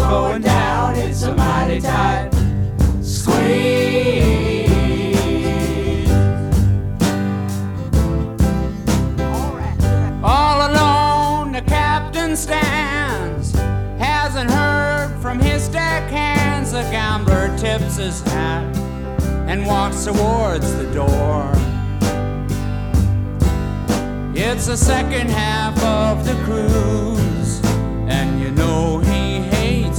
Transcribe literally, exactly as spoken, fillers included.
going down, it's a mighty tight squeeze. All alone the captain stands, hasn't heard from his deckhands. The gambler tips his hat and walks towards the door. It's the second half of the cruise, and you know